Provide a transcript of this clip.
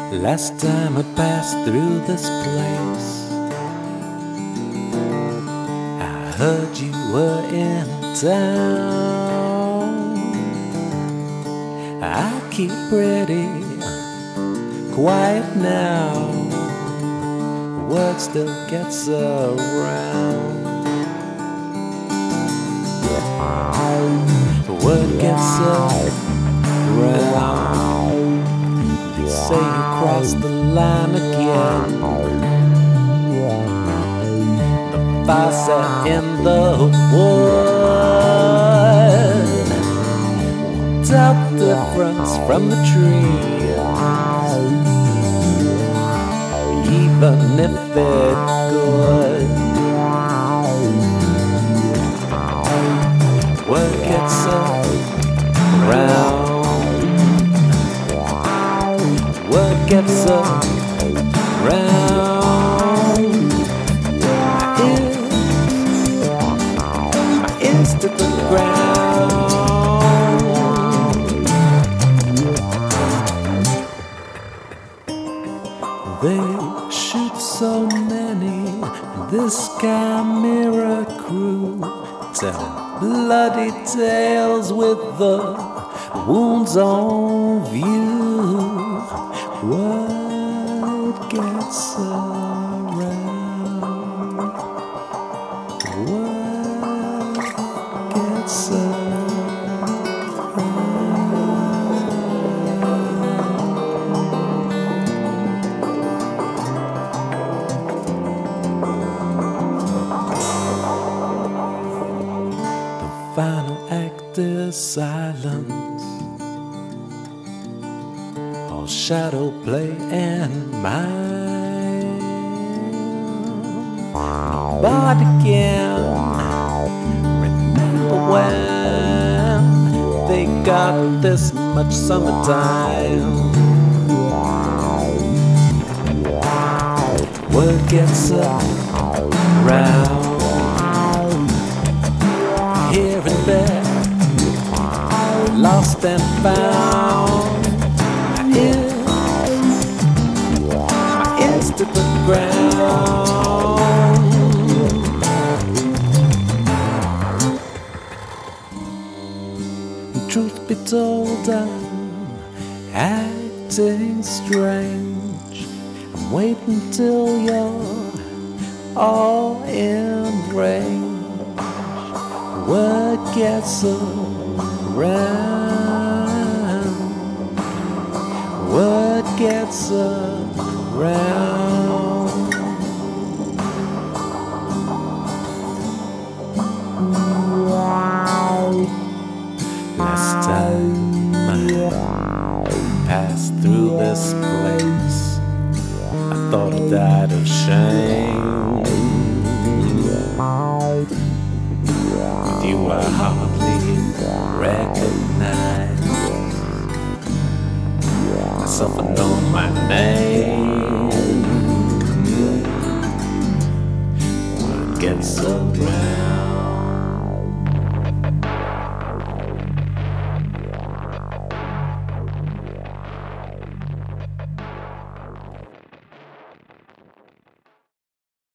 Last time I passed through this place, I heard you were in town. I keep pretty quiet now. Word still gets around. Word gets around. They say you crossed the line again. The fire set in the wood. Tell the difference from the trees, even if it's good. Word gets around. Word gets around. My ears to the ground. They shoot so many, this Chimera crew, telling bloody tales with the wounds on view. Word gets around. Word gets around. The final act is silence, all shadow play and mind. Nobody can remember when they got this much summertime. Word gets around. Here and there, lost and found. My ears to the ground. Truth be told, I'm acting strange. I'm waiting till you're all in range. Word gets around. Word gets around. Last time I passed through this place, I thought I died of shame. With you I hardly recognize myself and know my name.